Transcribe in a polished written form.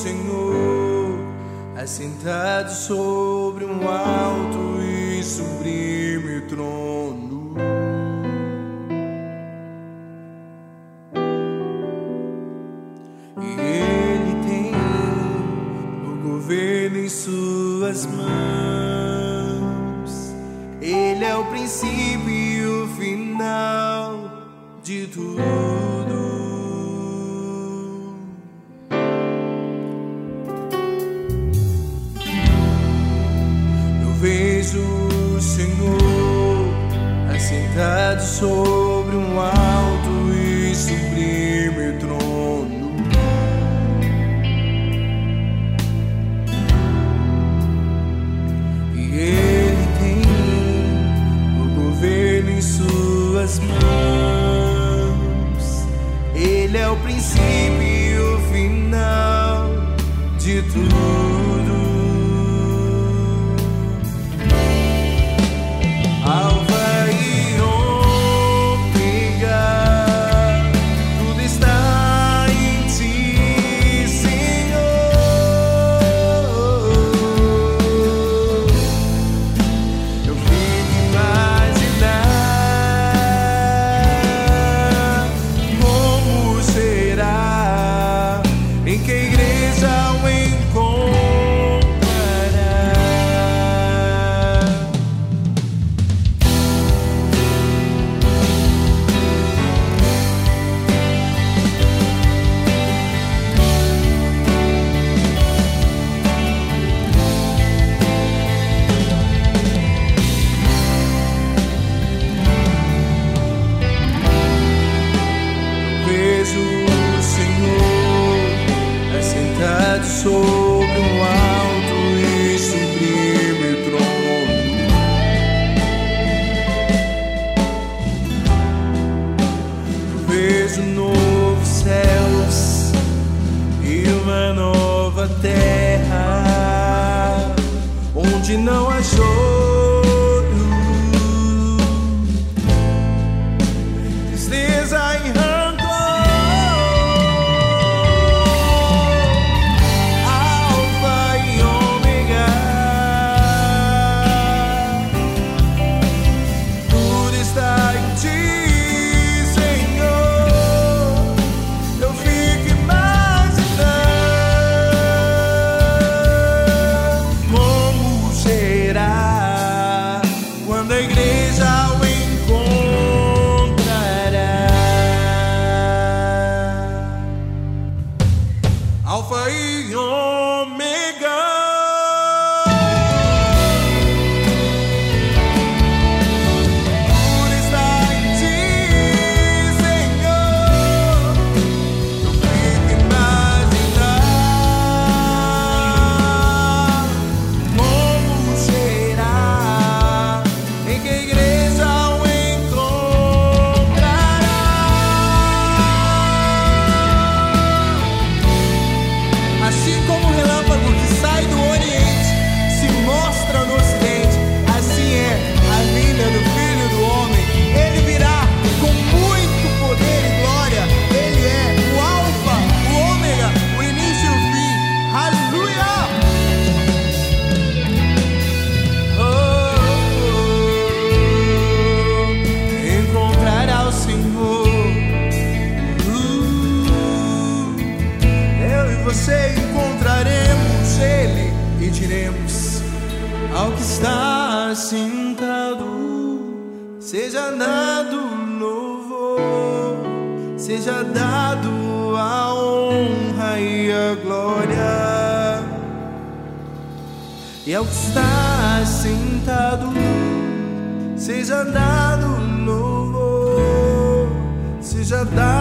Senhor, assentado sobre um alto e sublime trono. E Ele tem o governo em suas mãos. Ele é o princípio e o final de tudo. Vejo o Senhor assentado sobre um alto e sublime trono. E Ele tem o governo em suas mãos. Ele é o princípio e o final de tudo. Sobre um alto e sublime trono. Vejo novos céus e uma nova terra, onde não há choro, tristeza e rancor. Alfa e Ômega. Tudo está em ti, Senhor. Não fico imaginar como será em que a igreja o encontrará. Assim como o relâmpago que sai do Oriente se mostra no Ocidente, assim é a vinda do Filho do Homem. Ele virá com muito poder e glória. Ele é o Alfa, o Ômega, o início e o fim. Aleluia! Encontrará o Senhor. Eu e você encontraremos Ele e diremos ao que está sentado: seja dado louvor, seja dado a honra e a glória. E ao que está sentado, seja dado louvor, seja dado